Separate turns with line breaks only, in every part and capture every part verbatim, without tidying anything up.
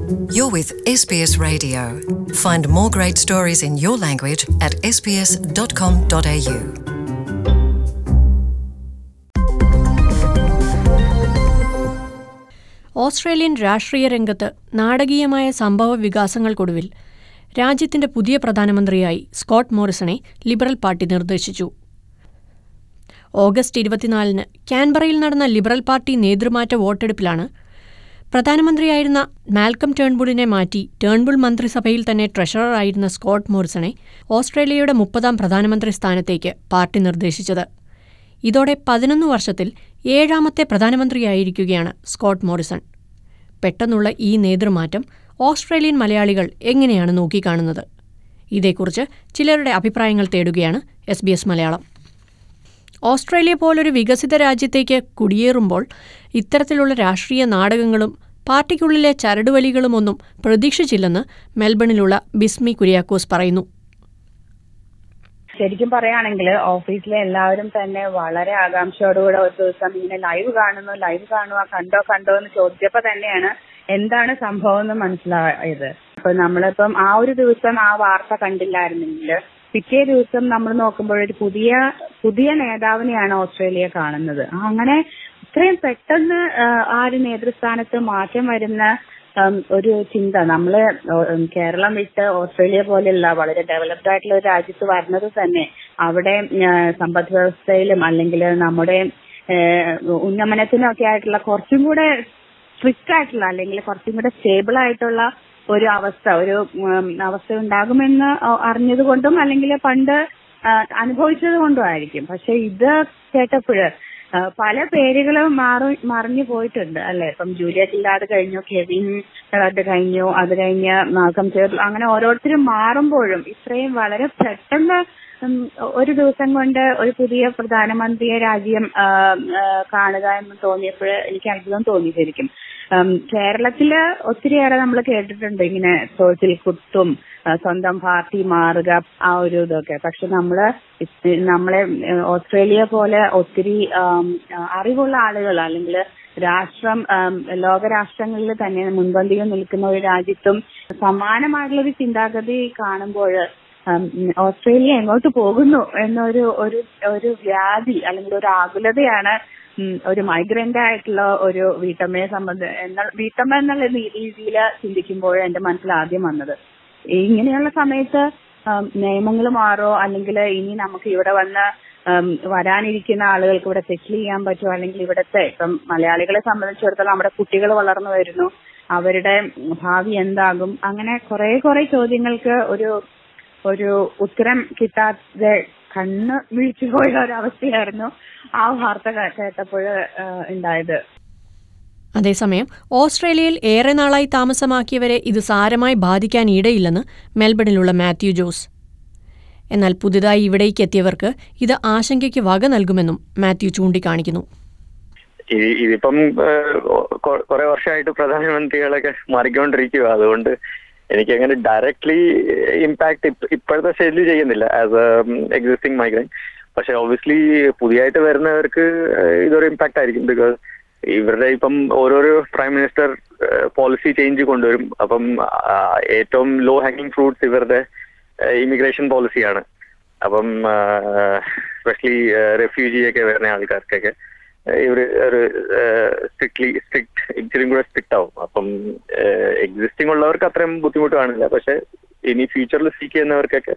You're with S B S Radio. Find more great stories in your language at s b s dot com dot a u.
Australian രാഷ്ട്രീയ രംഗത്ത് നാടകീയമായ സംഭവ വികാസങ്ങൾക്കൊടുവിൽ രാജ്യത്തിന്റെ പുതിയ പ്രധാനമന്ത്രിയായി സ്കോട്ട് മോറിസണെ ലിബറൽ പാർട്ടി നിർദ്ദേശിച്ചു. ഓഗസ്റ്റ് ഇരുപത്തിനാലിന് കാൻബറയിൽ നടന്ന ലിബറൽ പാർട്ടി നേതൃമാറ്റ വോട്ടെടുപ്പിലാണ് പ്രധാനമന്ത്രിയായിരുന്ന മാൽക്കം ടേൺബുളിനെ മാറ്റി ടേൺബുൾ മന്ത്രിസഭയിൽ തന്നെ ട്രഷററായിരുന്ന സ്കോട്ട് മോറിസണെ ഓസ്ട്രേലിയയുടെ മുപ്പതാം പ്രധാനമന്ത്രി സ്ഥാനത്തേക്ക് പാർട്ടി നിർദ്ദേശിച്ചത്. ഇതോടെ പതിനൊന്ന് വർഷത്തിൽ ഏഴാമത്തെ പ്രധാനമന്ത്രിയായിരിക്കുകയാണ് സ്കോട്ട് മോറിസൺ. പെട്ടെന്നുള്ള ഈ നേതൃമാറ്റം ഓസ്ട്രേലിയൻ മലയാളികൾ എങ്ങനെയാണ് നോക്കിക്കാണുന്നത്? ഇതേക്കുറിച്ച് ചിലരുടെ അഭിപ്രായങ്ങൾ തേടുകയാണ് S B S Malayalam. Australia പോലൊരു വികസിത രാജ്യത്തേക്ക് കുടിയേറുമ്പോൾ ഇത്തരത്തിലുള്ള രാഷ്ട്രീയ നാടകങ്ങളും പാർട്ടിക്കുള്ളിലെ ചരടുവലികളുമൊന്നും പ്രതീക്ഷിച്ചില്ലെന്ന് മെൽബണിലുള്ള ബിസ്മി കുര്യാക്കോസ് പറയുന്നു.
ശരിക്കും പറയുകയാണെങ്കിൽ ഓഫീസിലെ എല്ലാവരും തന്നെ വളരെ ആകാംക്ഷയോടുകൂടെ ഒരു ദിവസം ഇങ്ങനെ ലൈവ് കാണുന്നു ലൈവ് കാണുക കണ്ടോ കണ്ടോ എന്ന് ചോദിച്ചപ്പോ തന്നെയാണ് എന്താണ് സംഭവം എന്ന് മനസ്സിലായത്. അപ്പൊ നമ്മളിപ്പം ആ ഒരു ദിവസം ആ വാർത്ത കണ്ടില്ലായിരുന്നെങ്കിൽ പിറ്റേ ദിവസം നമ്മൾ നോക്കുമ്പോൾ ഒരു പുതിയ പുതിയ നേതാവിനെയാണ് ഓസ്ട്രേലിയ കാണുന്നത്. അങ്ങനെ ഇത്രയും പെട്ടെന്ന് ആ ഒരു നേതൃസ്ഥാനത്ത് മാറ്റം വരുന്ന ഒരു ചിന്ത നമ്മള് കേരളം വിട്ട് ഓസ്ട്രേലിയ പോലെയുള്ള വളരെ ഡെവലപ്ഡ് ആയിട്ടുള്ള ഒരു രാജ്യത്ത് വരുന്നത് തന്നെ അവിടെ സമ്പദ് വ്യവസ്ഥയിലും അല്ലെങ്കിൽ നമ്മുടെ ഉന്നമനത്തിനൊക്കെ ആയിട്ടുള്ള കുറച്ചും കൂടെ സ്ട്രിക്റ്റ് ആയിട്ടുള്ള അല്ലെങ്കിൽ കുറച്ചും കൂടെ സ്റ്റേബിൾ ആയിട്ടുള്ള ഒരു അവസ്ഥ ഒരു അവസ്ഥ ഉണ്ടാകുമെന്ന് അറിഞ്ഞതുകൊണ്ടും അല്ലെങ്കിൽ പണ്ട് അനുഭവിച്ചത് കൊണ്ടും ആയിരിക്കും. പക്ഷെ ഇത് കേട്ടപ്പോഴ് പല പേരുകളും മാറി മറിഞ്ഞു പോയിട്ടുണ്ട് അല്ലെ. ഇപ്പം ജൂലിയ ഗില്ലാർഡ് കഴിഞ്ഞു, കെവിൻ റാഡ് കഴിഞ്ഞു, അത് കഴിഞ്ഞ് മാൽക്കം ടേൺബുൾ, അങ്ങനെ ഓരോരുത്തരും മാറുമ്പോഴും ഇത്രയും വളരെ പെട്ടെന്ന് ഒരു ദിവസം കൊണ്ട് ഒരു പുതിയ പ്രധാനമന്ത്രിയെ രാജ്യം കാണുക എന്ന് തോന്നിയപ്പോൾ എനിക്ക് അത്ഭുതം തോന്നി. ശരിക്കും കേരളത്തില് ഒത്തിരിയേറെ നമ്മൾ കേട്ടിട്ടുണ്ട് ഇങ്ങനെ തൊഴിൽ കുത്തും സ്വന്തം പാർട്ടി മാറുക ആ ഒരു ഇതൊക്കെ. പക്ഷെ നമ്മള് നമ്മളെ ഓസ്ട്രേലിയ പോലെ ഒത്തിരി അറിവുള്ള ആളുകൾ അല്ലെങ്കിൽ രാഷ്ട്രം ലോകരാഷ്ട്രങ്ങളിൽ തന്നെ മുൻപന്തിയിൽ നിൽക്കുന്ന ഒരു രാജ്യത്തും സമാനമായിട്ടുള്ള ഒരു ചിന്താഗതി കാണുമ്പോൾ ഓസ്ട്രേലിയ എങ്ങോട്ട് പോകുന്നു എന്നൊരു ഒരു ഒരു വ്യാധി അല്ലെങ്കിൽ ഒരു ആകുലതയാണ് ഒരു മൈഗ്രന്റ് ആയിട്ടുള്ള ഒരു വീട്ടമ്മയെ സംബന്ധ എന്ന വീട്ടമ്മ എന്നുള്ള രീതിയിൽ ചിന്തിക്കുമ്പോൾ എന്റെ മനസ്സിൽ ആദ്യം വന്നത് ഇങ്ങനെയുള്ള സമയത്ത് നിയമങ്ങൾ മാറോ അല്ലെങ്കിൽ ഇനി നമുക്ക് ഇവിടെ വന്ന് വരാനിരിക്കുന്ന ആളുകൾക്ക് ഇവിടെ സെറ്റിൽ ചെയ്യാൻ പറ്റുമോ, അല്ലെങ്കിൽ ഇവിടുത്തെ ഇപ്പം മലയാളികളെ സംബന്ധിച്ചിടത്തോളം നമ്മുടെ കുട്ടികൾ വളർന്നു വരുന്നു, അവരുടെ ഭാവി എന്താകും, അങ്ങനെ കുറെ കുറെ ചോദ്യങ്ങൾക്ക് ഒരു ഒരു ഉത്തരം കിട്ടാതെ കണ്ണ് വീഴ്ച പോയ ഒരവസ്ഥയായിരുന്നു ആ വാർത്ത കേട്ടപ്പോൾ ഉണ്ടായത്.
അതേസമയം ഓസ്ട്രേലിയയിൽ ഏറെ നാളായി താമസമാക്കിയവരെ ഇത് സാരമായി ബാധിക്കാൻ ഇടയില്ലെന്ന് മെൽബണിലുള്ള മാത്യു ജോസ്. എന്നാൽ പുതുതായി ഇവിടേക്ക് എത്തിയവർക്ക് ഇത് ആശങ്കയ്ക്ക് വക നൽകുമെന്നും മാത്യു ചൂണ്ടിക്കാണിക്കുന്നു.
ഇതിപ്പം കുറെ വർഷമായിട്ട് പ്രധാനമന്ത്രികളൊക്കെ മാറിക്കൊണ്ടിരിക്കുക, അതുകൊണ്ട് എനിക്ക് അങ്ങനെ ഡയറക്ട്ലി ഇമ്പാക്ട് ഇപ്പോഴത്തെ സ്റ്റേജിൽ ചെയ്യുന്നില്ല ആസ് എ എക്സിസ്റ്റിംഗ് മൈഗ്രന്റ്. പക്ഷെ ഒബ്വിയസ്ലി പുതിയതായിട്ട് വരുന്നവർക്ക് ഇതൊരു ഇമ്പാക്ട് ആയിരിക്കും. ബിക്കോസ് ഇവരുടെ ഇപ്പം ഓരോരോ പ്രൈം മിനിസ്റ്റർ പോളിസി ചേഞ്ച് കൊണ്ടുവരും. അപ്പം ഏറ്റവും ലോ ഹാങ്ങിങ് ഫ്രൂട്ട്സ് ഇവരുടെ ഇമിഗ്രേഷൻ പോളിസിയാണ്. അപ്പം സ്പെഷ്യലി റെഫ്യൂജിയൊക്കെ വരുന്ന ആൾക്കാർക്കൊക്കെ ഇവർ ഒരു സ്ട്രിക്ട്ലി സ്ട്രിക്ട് ഇച്ചിരി കൂടെ സ്ട്രിക്റ്റ് ആവും. അപ്പം എക്സിസ്റ്റിംഗ് ഉള്ളവർക്ക് അത്രയും ബുദ്ധിമുട്ട് കാണില്ല. പക്ഷെ ഇനി ഫ്യൂച്ചറിൽ സീക്ക് ചെയ്യുന്നവർക്കൊക്കെ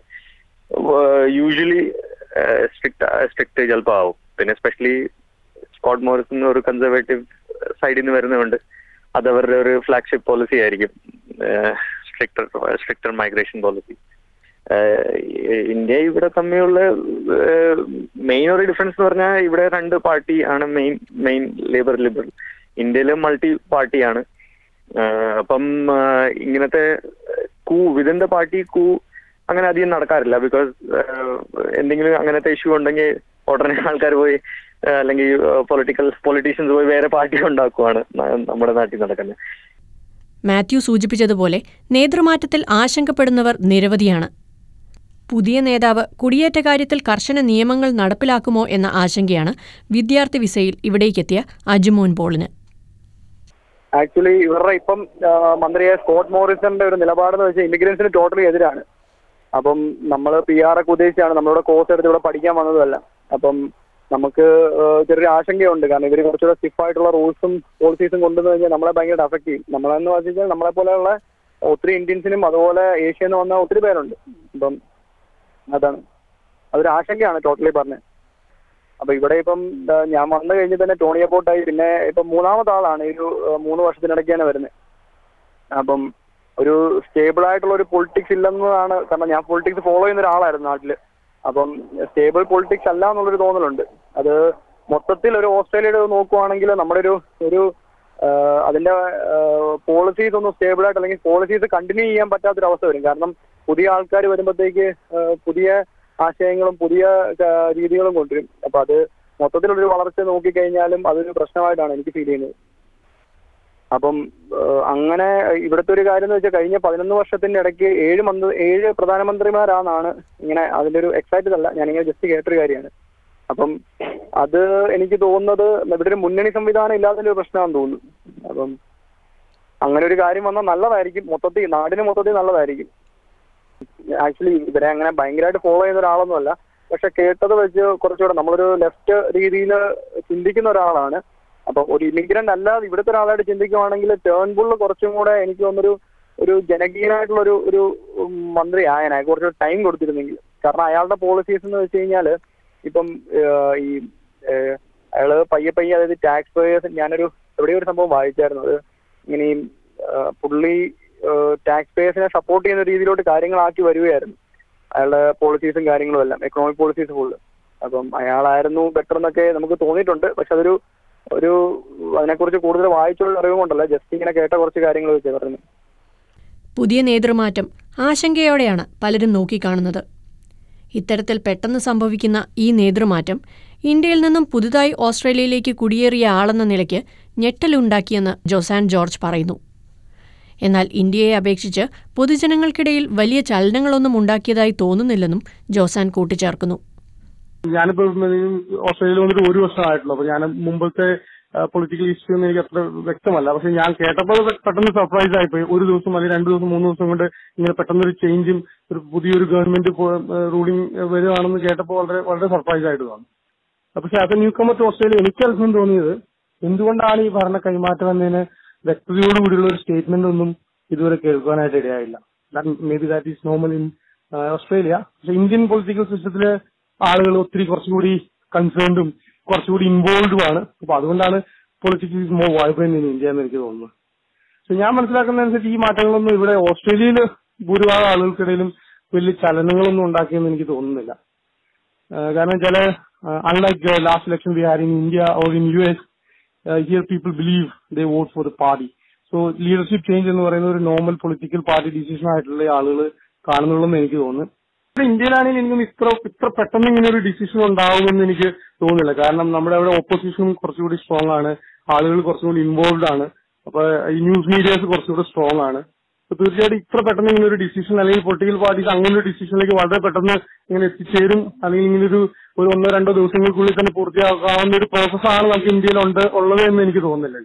യൂഷ്വലി സ്ട്രിക്ട് സ്ട്രിക്ട് ചിലപ്പോൾ ആവും. പിന്നെ സ്പെഷ്യലി സ്കോട്ട് മോറിസൺ ഒരു കൺസർവേറ്റീവ് സൈഡിൽ നിന്ന് വരുന്നതുകൊണ്ട് അത് അവരുടെ ഒരു ഫ്ലാഗ്ഷിപ്പ് പോളിസി ആയിരിക്കും, stricter stricter migration policy. India ഇവിടെ തമ്മിലുള്ള മെയിൻ ഒരു ഡിഫറൻസ് എന്ന് പറഞ്ഞാൽ ഇവിടെ രണ്ട് പാർട്ടി ആണ് മെയിൻ മെയിൻ ലേബർ ലിബറൽ. ഇന്ത്യയിലെ മൾട്ടി പാർട്ടിയാണ്. അപ്പം ഇങ്ങനത്തെ കൂ വിതിൻ ദ പാർട്ടി കൂ അങ്ങനെ അധികം നടക്കാറില്ല. ബിക്കോസ് എന്തെങ്കിലും അങ്ങനത്തെ ഇഷ്യൂ ഉണ്ടെങ്കിൽ ഉടനെ ആൾക്കാർ പോയി അല്ലെങ്കിൽ പൊളിറ്റിക്കൽ പൊളിറ്റീഷ്യൻസ് പോയി വേറെ പാർട്ടി ഉണ്ടാക്കുവാണ് നമ്മുടെ നാട്ടിൽ നടക്കുന്നത്.
മാത്യു സൂചിപ്പിച്ചതുപോലെ നേതൃമാറ്റത്തിൽ ആശങ്കപ്പെടുന്നവർ നിരവധിയാണ്. പുതിയ നേതാവ് കുടിയേറ്റ കാര്യത്തിൽ കർശന നിയമങ്ങൾ നടപ്പിലാക്കുമോ എന്ന ആശങ്കയാണ് വിദ്യാർത്ഥി വിസയിൽ ഇവിടേക്കെത്തിയ അജുമോൻ പോളിന്.
ആക്ച്വലി ഇവരുടെ ഇപ്പം മന്ത്രിയായ സ്കോട്ട് മോറിസന്റെ ഒരു നിലപാടെന്ന് വെച്ചാൽ ഇമിഗ്രൻസിന് ടോട്ടലി എതിരാണ്. അപ്പം നമ്മൾ പി ആർ ഒക്കെ ഉദ്ദേശിച്ചാണ് നമ്മളിവിടെ കോഴ്സ് എടുത്ത് ഇവിടെ പഠിക്കാൻ വന്നതല്ല. അപ്പം നമുക്ക് ചെറിയൊരു ആശങ്കയുണ്ട്. കാരണം ഇവർ കുറച്ചുകൂടെ സ്റ്റിഫായിട്ടുള്ള റൂൾസും പോളിസീസും കൊണ്ടുവന്ന് കഴിഞ്ഞാൽ നമ്മളെ ഭയങ്കര അഫക്ട് ചെയ്യും. നമ്മളെന്ന് വെച്ചാൽ നമ്മളെ പോലെയുള്ള ഒത്തിരി ഇന്ത്യൻസിനും അതുപോലെ ഏഷ്യയിൽ നിന്ന് വന്ന ഒത്തിരി പേരുണ്ട്. അപ്പം അതാണ് അതൊരു ആശങ്കയാണ് ടോട്ടലി പറഞ്ഞത്. അപ്പൊ ഇവിടെ ഇപ്പം ഞാൻ വന്നു കഴിഞ്ഞ് തന്നെ ടോണി അബോട്ടായി, പിന്നെ ഇപ്പം മൂന്നാമത്തെ ആളാണ് ഈ ഒരു മൂന്ന് വർഷത്തിനിടയ്ക്കാണ് വരുന്നത്. അപ്പം ഒരു സ്റ്റേബിൾ ആയിട്ടുള്ള ഒരു പൊളിറ്റിക്സ് ഇല്ലെന്നതാണ്. കാരണം ഞാൻ പൊളിറ്റിക്സ് ഫോളോ ചെയ്യുന്ന ഒരാളായിരുന്നു നാട്ടില്. അപ്പം സ്റ്റേബിൾ പൊളിറ്റിക്സ് അല്ല എന്നുള്ളൊരു തോന്നലുണ്ട്. അത് മൊത്തത്തിൽ ഒരു ഓസ്ട്രേലിയയുടെ നോക്കുവാണെങ്കിൽ നമ്മുടെ ഒരു ഒരു അതിന്റെ പോളിസീസ് ഒന്നും സ്റ്റേബിൾ ആയിട്ട് അല്ലെങ്കിൽ പോളിസീസ് കണ്ടിന്യൂ ചെയ്യാൻ പറ്റാത്തൊരവസ്ഥ വരും. കാരണം പുതിയ ആൾക്കാർ വരുമ്പോഴത്തേക്ക് പുതിയ ആശയങ്ങളും പുതിയ രീതികളും കൊണ്ടുവരും. അപ്പൊ അത് മൊത്തത്തിലൊരു വളർച്ച നോക്കിക്കഴിഞ്ഞാലും അതൊരു പ്രശ്നമായിട്ടാണ് എനിക്ക് ഫീൽ ചെയ്യുന്നത്. അപ്പം അങ്ങനെ ഇവിടുത്തെ ഒരു കാര്യം എന്ന് വെച്ചാൽ കഴിഞ്ഞ പതിനൊന്ന് വർഷത്തിന്റെ ഇടയ്ക്ക് ഏഴ് മന്ത്രി ഏഴ് പ്രധാനമന്ത്രിമാരാണെന്നാണ് ഇങ്ങനെ അതിന്റെ ഒരു എക്സൈറ്റഡ് അല്ല, ഞാനിങ്ങനെ ജസ്റ്റ് കേട്ടൊരു കാര്യമാണ്. അപ്പം അത് എനിക്ക് തോന്നുന്നത് ഇവിടെ ഒരു മുന്നണി സംവിധാനം ഇല്ലാത്തതിന്റെ ഒരു പ്രശ്നമാണെന്ന് തോന്നുന്നു. അപ്പം അങ്ങനെ ഒരു കാര്യം വന്നാൽ നല്ലതായിരിക്കും, മൊത്തത്തിൽ നാടിന് മൊത്തത്തിൽ നല്ലതായിരിക്കും. ആക്ച്വലി ഇവരെ അങ്ങനെ ഭയങ്കരമായിട്ട് ഫോളോ ചെയ്യുന്ന ഒരാളൊന്നുമല്ല, പക്ഷെ കേട്ടത് വെച്ച് കുറച്ചുകൂടെ നമ്മളൊരു ലെഫ്റ്റ് രീതിയിൽ ചിന്തിക്കുന്ന ഒരാളാണ്. അപ്പൊ ഒരു ഇമിഗ്രന്റ് അല്ലാതെ ഇവിടുത്തെ ഒരാളായിട്ട് ചിന്തിക്കുവാണെങ്കിൽ ടേൺബുള്ള് കുറച്ചും കൂടെ എനിക്ക് തോന്നുന്നൊരു ഒരു ജനകീയനായിട്ടുള്ള ഒരു ഒരു മന്ത്രി ആയനെ കുറച്ച് ടൈം കൊടുത്തിരുന്നെങ്കിൽ. കാരണം അയാളുടെ പോളിസീസ് എന്ന് വെച്ച് കഴിഞ്ഞാല് ഇപ്പം ഈ അയാള് പയ്യെ പയ്യെ അതായത് ടാക്സ് പേയേഴ്സ്, ഞാനൊരു എവിടെയോ ഒരു സംഭവം വായിച്ചായിരുന്നു, അത് ഇങ്ങനെ ഈ പുള്ളി ടാക്സ് പേയേഴ്സിനെ സപ്പോർട്ട് ചെയ്യുന്ന രീതിയിലോട്ട് കാര്യങ്ങളാക്കി വരികയായിരുന്നു അയാളുടെ പോളിസീസും കാര്യങ്ങളും എല്ലാം, എക്കണോമിക് പോളിസീസ് ഫുള്ള്. അപ്പം അയാളായിരുന്നു ബെറ്റർ എന്നൊക്കെ നമുക്ക് തോന്നിയിട്ടുണ്ട്. പക്ഷെ അതൊരു ഒരു അതിനെക്കുറിച്ച് കൂടുതൽ വായിച്ചുള്ള അറിവ് കൊണ്ടല്ല, ജസ്റ്റ് ഇങ്ങനെ കേട്ട കുറച്ച് കാര്യങ്ങൾ വെച്ച് പറഞ്ഞു.
പുതിയ നേതൃമാറ്റം ആശങ്കയോടെയാണ് പലരും നോക്കിക്കാണുന്നത്. ഇത്തരത്തിൽ പെട്ടെന്ന് സംഭവിക്കുന്ന ഈ നേതൃമാറ്റം ഇന്ത്യയിൽ നിന്നും പുതുതായി ഓസ്ട്രേലിയയിലേക്ക് കുടിയേറിയ ആളെന്ന നിലയ്ക്ക് ഞെട്ടലുണ്ടാക്കിയെന്ന് ജോസാൻ ജോർജ് പറയുന്നു. എന്നാൽ ഇന്ത്യയെ അപേക്ഷിച്ച് പൊതുജനങ്ങൾക്കിടയിൽ വലിയ ചലനങ്ങളൊന്നും ഉണ്ടാക്കിയതായി തോന്നുന്നില്ലെന്നും ജോസാൻ കൂട്ടിച്ചേർക്കുന്നു.
ഞാനിപ്പോ ഓസ്ട്രേലിയയിൽ വന്നിട്ട് ഒരു വർഷമായിട്ടുള്ളൂ. അപ്പൊ ഞാൻ മുമ്പത്തെ പൊളിറ്റിക്കൽ ഹിസ്റ്ററി ഒന്നും എനിക്ക് അത്ര വ്യക്തമല്ല. പക്ഷെ ഞാൻ കേട്ടപ്പോൾ പെട്ടെന്ന് സർപ്രൈസ് ആയിപ്പോയി. ഒരു ദിവസം അല്ലെങ്കിൽ രണ്ടു ദിവസം മൂന്ന് ദിവസം കൊണ്ട് ഇങ്ങനെ പെട്ടെന്നൊരു ചേഞ്ചും ഒരു പുതിയൊരു ഗവൺമെന്റ് റൂളിംഗ് വരുവാണെന്ന് കേട്ടപ്പോൾ വളരെ വളരെ സർപ്രൈസ് ആയിട്ട് തോന്നി. പക്ഷെ അത് ന്യൂ കമർ ടു ഓസ്ട്രേലിയ എനിക്ക് അത്ഭുതം തോന്നിയത് എന്തുകൊണ്ടാണ് ഈ ഭരണ കൈമാറ്റം എന്നതിന് വ്യക്തതയോടുകൂടിയുള്ള ഒരു സ്റ്റേറ്റ്മെന്റ് ഒന്നും ഇതുവരെ കേൾക്കാനായിട്ട് ഇടയായില്ല. Maybe that is normal in Australia. പക്ഷെ ഇന്ത്യൻ പൊളിറ്റിക്കൽ സിസ്റ്റത്തില് ആളുകൾ ഒത്തിരി കുറച്ചുകൂടി കൺസേൺഡും കുറച്ചുകൂടി ഇൻവോൾവ്ഡുമാണ്. അപ്പൊ അതുകൊണ്ടാണ് politics is more vibrant in India എന്ന് എനിക്ക് തോന്നുന്നു. പക്ഷെ ഞാൻ മനസ്സിലാക്കുന്നതനുസരിച്ച് ഈ മാറ്റങ്ങളൊന്നും ഇവിടെ ഓസ്ട്രേലിയയിൽ ഭൂരിഭാഗം ആളുകൾക്കിടയിലും വലിയ ചലനങ്ങളൊന്നും ഉണ്ടാക്കിയെന്ന് എനിക്ക് തോന്നുന്നില്ല. കാരണം ചില unlike last election we had in India or in U S, here people believe they vote for the party. So leadership change എന്ന് പറയുന്ന ഒരു നോർമൽ പൊളിറ്റിക്കൽ പാർട്ടി ഡിസിഷൻ ആയിട്ടുള്ള ആളുകൾ കാണുന്നുള്ളൂ എന്ന് എനിക്ക് തോന്നുന്നു. ഇന്ത്യയിലാണെങ്കിൽ എനിക്കും ഇത്ര ഇത്ര പെട്ടെന്ന് ഇങ്ങനെ ഒരു ഡിസിഷൻ ഉണ്ടാവുമെന്ന് എനിക്ക് തോന്നുന്നില്ല. കാരണം നമ്മുടെ അവിടെ ഓപ്പോസിഷൻ കുറച്ചുകൂടി സ്ട്രോങ് ആണ്, ആളുകൾ കുറച്ചുകൂടി ഇൻവോൾവ് ആണ്. അപ്പൊ ഈ ന്യൂസ് മീഡിയാസ് കുറച്ചുകൂടി സ്ട്രോങ് ആണ്. അപ്പൊ തീർച്ചയായിട്ടും ഇത്ര പെട്ടെന്ന് ഇങ്ങനെ ഒരു ഡിസിഷൻ അല്ലെങ്കിൽ പൊളിറ്റിക്കൽ പാർട്ടീസ് അങ്ങനെ ഒരു ഡിസിഷനിലേക്ക് വളരെ പെട്ടെന്ന് ഇങ്ങനെ എത്തിച്ചേരും അല്ലെങ്കിൽ ഇങ്ങനെ ഒരു ഒരു ഒന്നോ രണ്ടോ ദിവസങ്ങൾക്കുള്ളിൽ തന്നെ പൂർത്തിയാക്കാവുന്ന ഒരു പ്രോസസ്സാണ് നമുക്ക് ഇന്ത്യയിൽ ഉണ്ട് ഉള്ളത് എന്ന് എനിക്ക് തോന്നുന്നില്ല.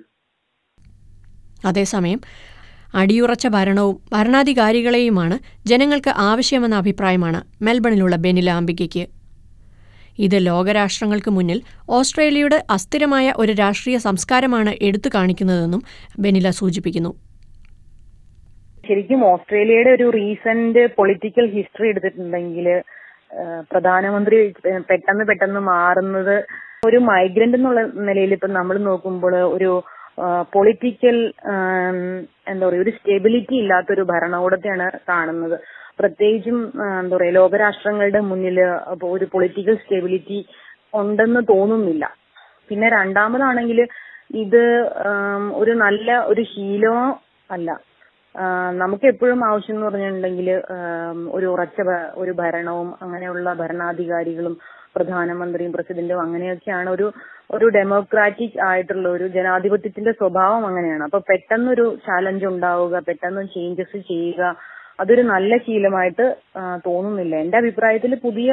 അതേസമയം അടിയുറച്ച ഭരണവും ഭരണാധികാരികളെയുമാണ് ജനങ്ങൾക്ക് ആവശ്യമെന്ന അഭിപ്രായമാണ് മെൽബണിലുള്ള ബെനില അംബികയ്ക്ക്. ഇത് ലോകരാഷ്ട്രങ്ങൾക്ക് മുന്നിൽ ഓസ്ട്രേലിയയുടെ അസ്ഥിരമായ ഒരു രാഷ്ട്രീയ സംസ്കാരമാണ് എടുത്തു കാണിക്കുന്നതെന്നും ബെനില സൂചിപ്പിക്കുന്നു.
ശരിക്കും ഓസ്ട്രേലിയയുടെ ഒരു റീസെന്റ് പൊളിറ്റിക്കൽ ഹിസ്റ്ററി എടുത്തിട്ടുണ്ടെങ്കിൽ പ്രധാനമന്ത്രി പെട്ടെന്ന് പെട്ടെന്ന് മാറുന്നത് ഒരു മൈഗ്രന്റ് എന്നുള്ള നിലയിൽ ഇപ്പം നമ്മൾ നോക്കുമ്പോൾ ഒരു പൊളിറ്റിക്കൽ എന്താ പറയുക ഒരു സ്റ്റെബിലിറ്റി ഇല്ലാത്തൊരു ഭരണകൂടത്തെയാണ് കാണുന്നത്. പ്രത്യേകിച്ചും എന്താ പറയുക ലോകരാഷ്ട്രങ്ങളുടെ മുന്നിൽ ഒരു പൊളിറ്റിക്കൽ സ്റ്റെബിലിറ്റി ഉണ്ടെന്ന് തോന്നുന്നില്ല. പിന്നെ രണ്ടാമതാണെങ്കിൽ ഇത് ഒരു നല്ല ഒരു ശീലമോ അല്ല. നമുക്ക് എപ്പോഴും ആവശ്യം എന്ന് പറഞ്ഞിട്ടുണ്ടെങ്കിൽ ഒരു ഉറച്ച ഒരു ഭരണവും അങ്ങനെയുള്ള ഭരണാധികാരികളും പ്രധാനമന്ത്രിയും പ്രസിഡന്റും അങ്ങനെയൊക്കെയാണ് ഒരു ഒരു ഡെമോക്രാറ്റിക് ആയിട്ടുള്ള ഒരു ജനാധിപത്യത്തിന്റെ സ്വഭാവം അങ്ങനെയാണ്. അപ്പൊ പെട്ടെന്നൊരു ചാലഞ്ച് ഉണ്ടാവുക, പെട്ടെന്ന് ചേഞ്ചസ് ചെയ്യുക, അതൊരു നല്ല ശീലമായിട്ട് തോന്നുന്നില്ല. എന്റെ അഭിപ്രായത്തിൽ പുതിയ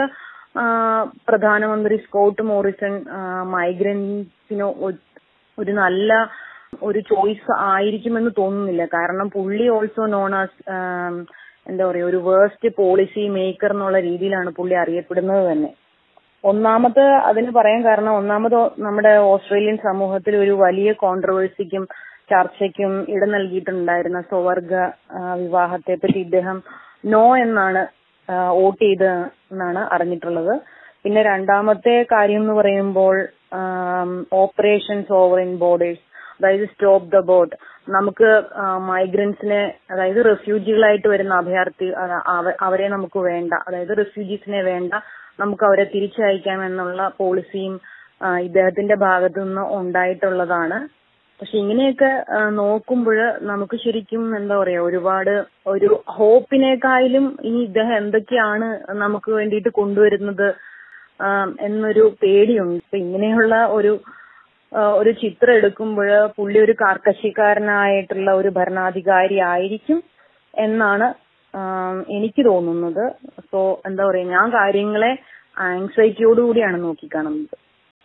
പ്രധാനമന്ത്രി സ്കോട്ട് മോറിസൺ മൈഗ്രൻസിന് ഒരു നല്ല ഒരു ചോയ്സ് ആയിരിക്കുമെന്ന് തോന്നുന്നില്ല. കാരണം പുള്ളി ഓൾസോ നോൺ ആസ് എന്താ പറയുക ഒരു വേഴ്സ്റ്റ് പോളിസി മേക്കർ എന്നുള്ള രീതിയിലാണ് പുള്ളി അറിയപ്പെടുന്നത് തന്നെ. ഒന്നാമത് അതിന് പറയാൻ കാരണം ഒന്നാമത് നമ്മുടെ ഓസ്ട്രേലിയൻ സമൂഹത്തിൽ ഒരു വലിയ കോൺട്രവേഴ്സിക്കും ചർച്ചയ്ക്കും ഇട നൽകിയിട്ടുണ്ടായിരുന്ന സ്വവർഗ വിവാഹത്തെ പറ്റി ഇദ്ദേഹം നോ എന്നാണ് വോട്ട് ചെയ്ത് എന്നാണ് അറിഞ്ഞിട്ടുള്ളത്. പിന്നെ രണ്ടാമത്തെ കാര്യം എന്ന് പറയുമ്പോൾ ഓപ്പറേഷൻസ് ഓവർ ഇൻ ബോർഡേഴ്സ്, അതായത് സ്റ്റോപ്പ് ദ ബോട്ട്. നമുക്ക് മൈഗ്രൻസിനെ അതായത് റെഫ്യൂജികളായിട്ട് വരുന്ന അഭയാർത്ഥി അവരെ നമുക്ക് വേണ്ട, അതായത് റെഫ്യൂജീസിനെ വേണ്ട, നമുക്ക് അവരെ തിരിച്ചയക്കാം എന്നുള്ള പോളിസിയും ഇദ്ദേഹത്തിന്റെ ഭാഗത്തു നിന്ന് ഉണ്ടായിട്ടുള്ളതാണ്. പക്ഷെ ഇങ്ങനെയൊക്കെ നോക്കുമ്പോൾ നമുക്ക് ശരിക്കും എന്താ പറയാ ഒരുപാട് ഒരു ഹോപ്പിനേക്കാളും ഇനി ഇദ്ദേഹം എന്തൊക്കെയാണ് നമുക്ക് വേണ്ടിയിട്ട് കൊണ്ടുവരുന്നത് എന്നൊരു പേടിയുണ്ട്. ഇപ്പൊ ഇങ്ങനെയുള്ള ഒരു ഒരു ചിത്രം എടുക്കുമ്പോൾ പുള്ളി ഒരു കാർക്കശ്യക്കാരനായിട്ടുള്ള ഒരു ഭരണാധികാരി ആയിരിക്കും എന്നാണ് എനിക്ക് തോന്നുന്നത്. സോ എന്താ പറയാ ഞാൻ കാര്യങ്ങളെ ആങ്സൈറ്റിയോടുകൂടിയാണ് നോക്കിക്കാണുന്നത്.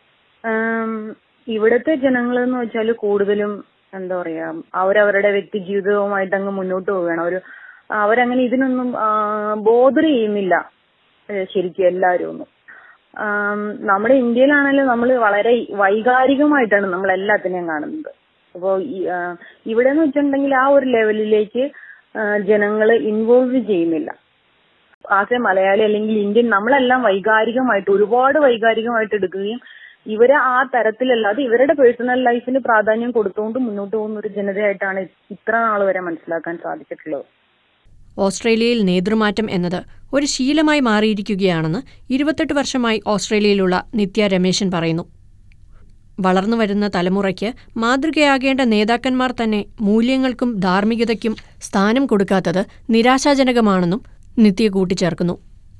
ഇവിടുത്തെ ജനങ്ങൾ എന്ന് വെച്ചാൽ കൂടുതലും എന്താ പറയാ അവരവരുടെ വ്യക്തി ജീവിതവുമായിട്ട് അങ്ങ് മുന്നോട്ട് പോവുകയാണ്. അവർ അവരങ്ങനെ ഇതിനൊന്നും ബോധർ ചെയ്യുന്നില്ല ശരിക്കും എല്ലാവരും ഒന്നും. നമ്മുടെ ഇന്ത്യയിലാണെങ്കിലും നമ്മൾ വളരെ വൈകാരികമായിട്ടാണ് നമ്മൾ എല്ലാത്തിനെയും കാണുന്നത്. അപ്പോൾ ഇവിടെ എന്ന് വെച്ചിട്ടുണ്ടെങ്കിൽ ആ ഒരു ലെവലിലേക്ക് ജനങ്ങൾ ഇൻവോൾവ് ചെയ്യുന്നില്ല. ആകെ മലയാളി അല്ലെങ്കിൽ ഇന്ത്യൻ നമ്മളെല്ലാം വൈകാരികമായിട്ട് ഒരുപാട് വൈകാരികമായിട്ട് എടുക്കുകയും ഇവരെ ആ തരത്തിലല്ലാതെ ഇവരുടെ പേഴ്സണൽ ലൈഫിന് പ്രാധാന്യം കൊടുത്തുകൊണ്ട് മുന്നോട്ട് പോകുന്ന ഒരു ജനതയായിട്ടാണ് ഇത്ര നാൾ വരെ മനസ്സിലാക്കാൻ സാധിച്ചിട്ടുള്ളത്.
ഓസ്ട്രേലിയയിൽ നേതൃമാറ്റം എന്നത് ഒരു ശീലമായി മാറിയിരിക്കുകയാണെന്ന് ഇരുപത്തെട്ട് വർഷമായി ഓസ്ട്രേലിയയിലുള്ള നിത്യ രമേശൻ പറയുന്നു. വളർന്നുവരുന്ന തലമുറയ്ക്ക് മാതൃകയാകേണ്ട നേതാക്കന്മാർ തന്നെ മൂല്യങ്ങൾക്കും ധാർമ്മികതയ്ക്കും സ്ഥാനം കൊടുക്കാത്തത് നിരാശാജനകമാണെന്നും നിത്യ കൂട്ടിച്ചേർക്കുന്നു.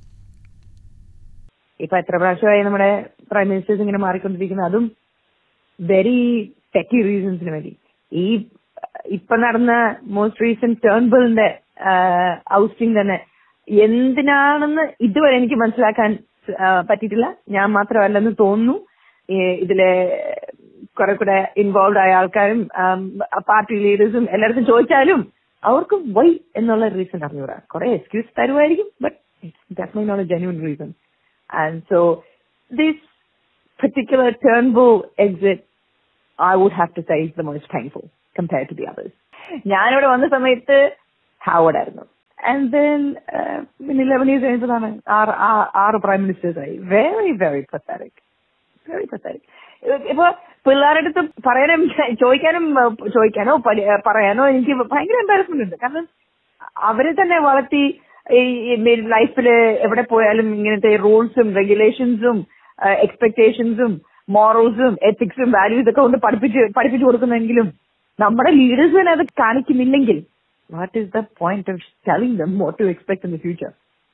ഇപ്പൊ എത്ര പ്രാവശ്യമായി നമ്മുടെ പ്രൈം മിനിസ്റ്റേഴ്സ് ഇങ്ങനെ മാറിക്കൊണ്ടിരിക്കുന്നത്, അതും വെരി ടെക്കി റീസൺസിന് വേണ്ടി. ഈ ഇപ്പൊ നടന്ന മോസ്റ്റ് റീസെന്റ് ടേൺബിളിന്റെ ഔസ്റ്റിംഗ് തന്നെ എന്തിനാണെന്ന് ഇതുവരെ എനിക്ക് മനസ്സിലാക്കാൻ പറ്റിയിട്ടില്ല. ഞാൻ മാത്രമല്ലെന്ന് തോന്നുന്നു. ഇതിലെ കുറെ കൂടെ ഇൻവോൾവ് ആയ ആൾക്കാരും പാർട്ടി ലീഡേഴ്സും എല്ലായിടത്തും ചോദിച്ചാലും അവർക്ക് വൈ എന്നുള്ള റീസൺ അറിഞ്ഞൂടാ. കുറെ എക്സ്ക്യൂസ് തരുമായിരിക്കും, but that may not a genuine reason. And so this particular Turnbull exit, I would have to say, is the most painful compared to the others. ഞാനിവിടെ വന്ന സമയത്ത് ഹാവർഡ് ആയിരുന്നു. And then in eleven years കഴിഞ്ഞപ്പോഴാണ് ആറ് ആറ് prime ministers ആയി. Very very pathetic, very pathetic. ഇപ്പൊ പിള്ളേരുടെ അടുത്ത് പറയാനും ചോദിക്കാനും ചോദിക്കാനോ പറയാനോ എനിക്ക് ഭയങ്കര എംബാരസ്മെന്റ് ഉണ്ട്. കാരണം അവരെ തന്നെ വളർത്തി ഈ ലൈഫില് എവിടെ പോയാലും ഇങ്ങനത്തെ റൂൾസും റെഗുലേഷൻസും എക്സ്പെക്ടേഷൻസും മോറൽസും എത്തിക്സും വാല്യൂസ് ഒക്കെ കൊണ്ട് പഠിപ്പിച്ച് പഠിപ്പിച്ചു കൊടുക്കുന്നെങ്കിലും നമ്മുടെ ലീഡേഴ്സ് തന്നെ അത് കാണിക്കുന്നില്ലെങ്കിൽ what is the point of telling them what to expect in the future?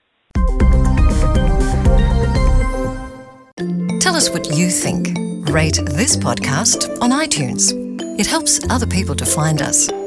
Tell us what you think. Rate this podcast on iTunes. It helps other people to find us.